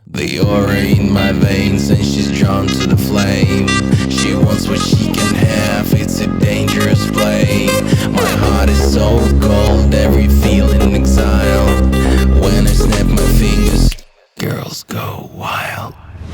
The aura in my veins and she's drawn to the flame. She wants what she can have, it's a dangerous play. My heart is so cold, every feeling exiled. When I snap my fingers, girls go wild.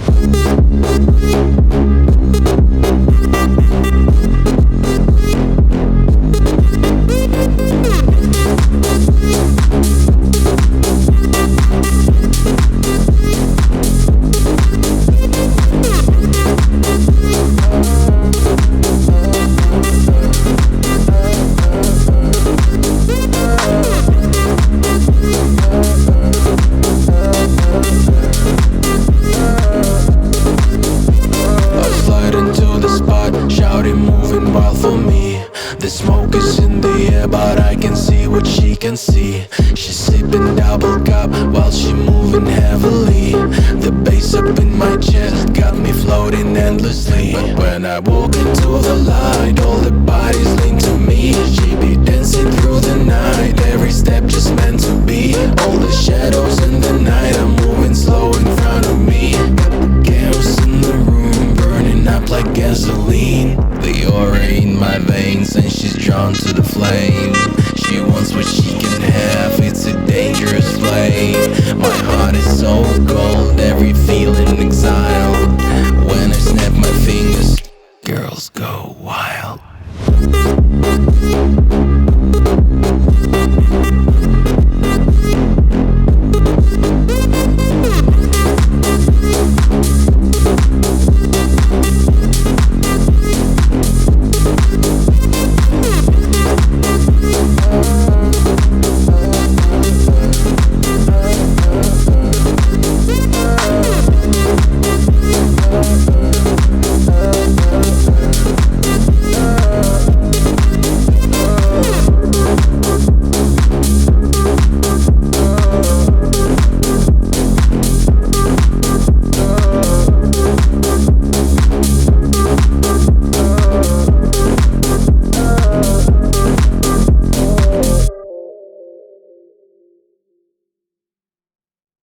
Shouting, moving wild for me. The smoke is in the air, but I can see what she can see. She's sipping double cup while she moving heavily. The bass up in my chest got me floating endlessly. But when I walk into the light, all the bodies lean to me. She be dancing through the night, every step just meant to be. All the shadows in the night, I'm